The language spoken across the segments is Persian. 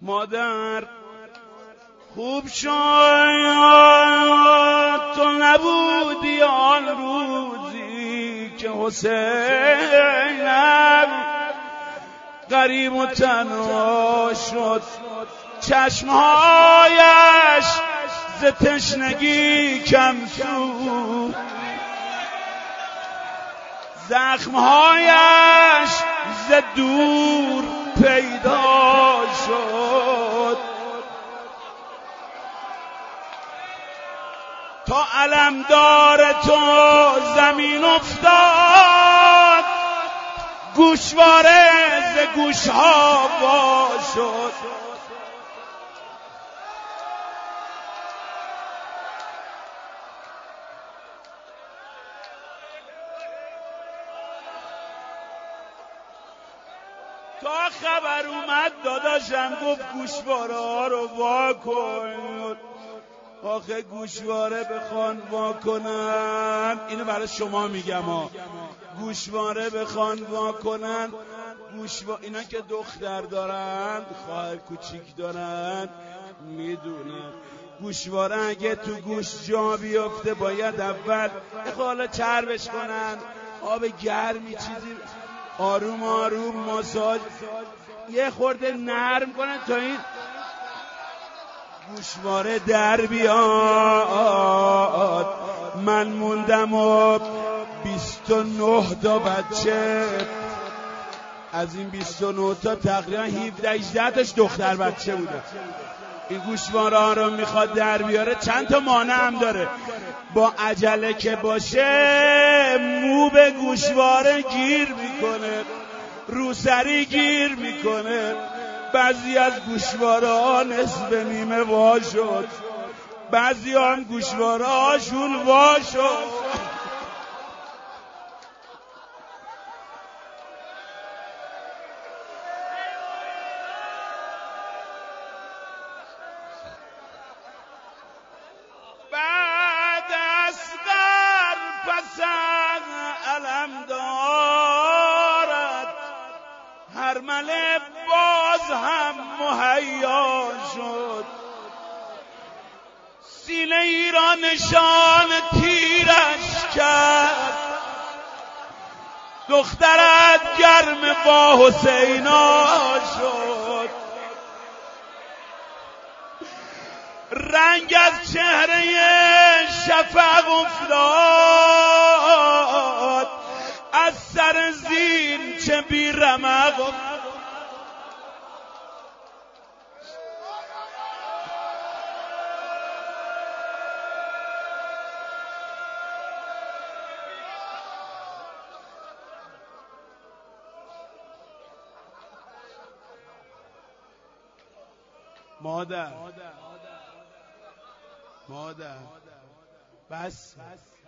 مادر خوب شاید تو نبودی آن روزی که حسینم غریب و تنها شد، چشمهایش ز تشنگی کم سود، زخمهایش ز دور پیدا شد، تا علمدار تو زمین افتاد، گوشواره ز گوشها وا شد. تا خبر اومد داداشم گفت گوشواره ها رو وا کن. آخه گوشواره بخوان وا کنن، اینو برای شما میگم ها، گوشواره بخوان وا کنن، اینا که دختر دارن، خواهر کوچیک دارن، میدونن گوشواره اگه تو گوش جا بیفته باید اول حالا چربش کنن، آب گرمی چیزی آروم آروم ماساژ یه خورده نرم کنن تا این گوشواره در بیاد. من موندم و 29 تا بچه، از این 29 تا تقریبا 17-18 تاش دختر بچه بوده. این گوشواره ها رو میخواد در بیاره، چند تا مانع هم داره. با عجله که باشه مو به گوشواره گیر میکنه، روسری گیر میکنه. بعضی از گوشواره ها نصف نیمه وا شد، بعضی هم گوشواره هاشون وا شد. بعد اصغر پس از علم دارد، هر مله باز هم مهیا شد. سینه ای را نشان تیرش کرد، دخترت گرم با حسینا شد. رنگ از چهره شفق افتاد، از سر زین چه بی رمق. مادر بس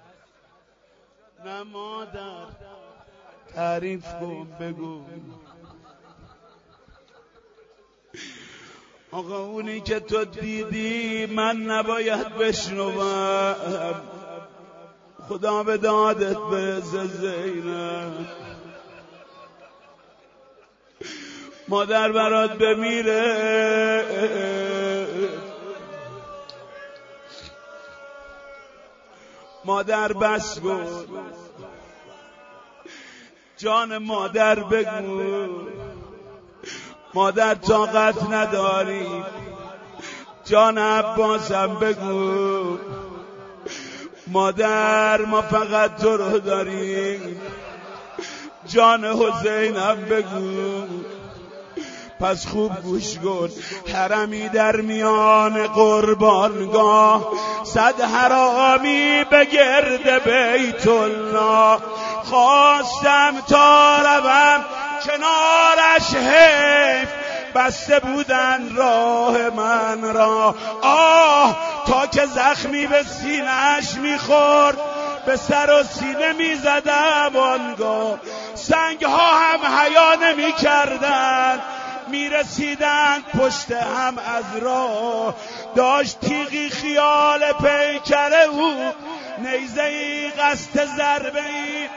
نه مادر، تعریف کن بگو. آقا اونی که تو دیدی من نباید بشنوم، خدا به دادت برسه زینب. مادر برات بمیره، مادر بس کن، جان مادر بگو. مادر طاقت نداری، جان عباسم بگو. مادر ما فقط تو رو داریم، جان حسینم بگو. پس خوب گوش کن، حرمی در میان قربانگاه، 100 حرامی به گرد بیت الله. خواستم تا روم کنارش، حیف بسته بودن راه من را. آه تا که زخمی به سینه‌اش میخورد، به سر و سینه میزدم آنگاه. سنگ ها هم حیا نمی کردن، می رسیدن پشت هم از راه. داشت تیغی خیال پیکر او، نیزه ای قصد ضربه ای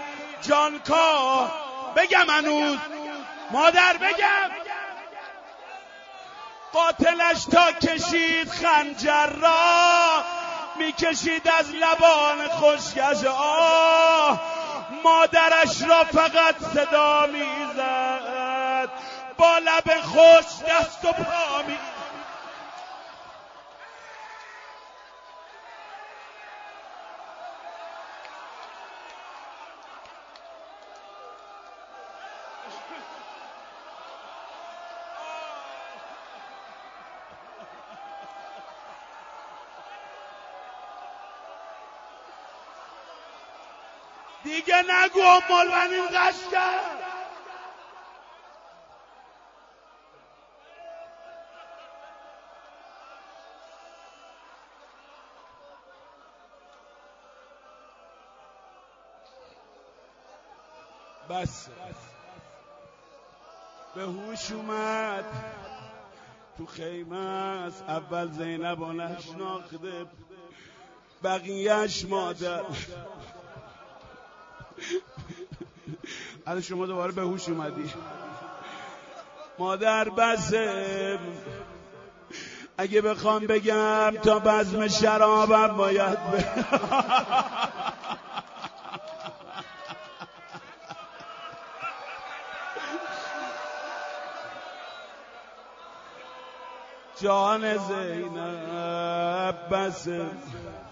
جانکاه. بگم هنوز مادر بگم قاتلش تا کشید خنجر را میکشید از لبان خشکش آه، مادرش را فقط صدا میزد، با لب خوش دست و پا می دیگه نگو مولوی قش کرد. بس به هوش اومد تو خیمه است، اول زینب رو نشناخته، بقیهش مادر. الان شما دوباره به هوش اومدی. مادر بسه، اگه بخوام بگم تا بزم شرابم باید جان زینب بسه.